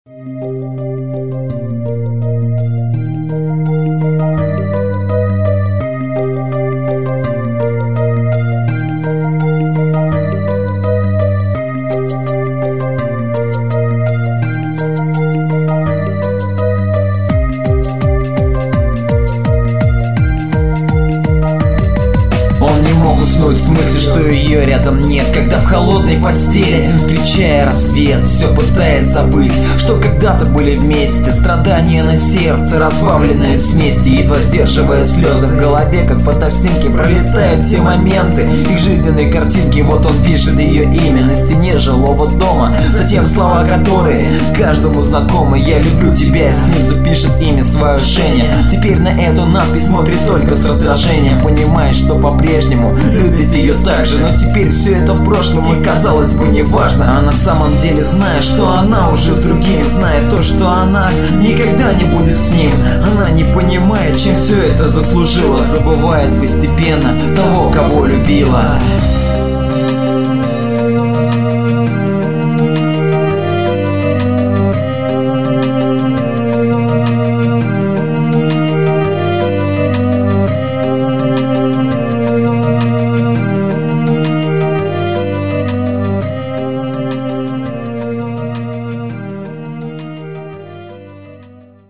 Он не мог уснуть в смысле, что ее рядом нет, когда в холодной постели, встречая рассвет, все пытаясь забыть, что когда-то были вместе. Страдания на сердце, разбавленные смеси, едва сдерживая слезы в голове, как фотоснимки, пролетают те моменты, их жизненные картинки. Вот он пишет ее имя на стене жилого дома, затем слова, которые каждому знакомы: я люблю тебя, и снизу пишет имя свое Женя. Теперь на эту надпись смотрит только с раздражением, понимая, что по-прежнему любит ее так же. Но теперь все это в прошлом, и казалось бы не важно. А на самом деле зная, что она уже с другим, зная то, что она никогда не будет с ним, она не понимает, чем все это заслужила, забывает постепенно того, кого любила.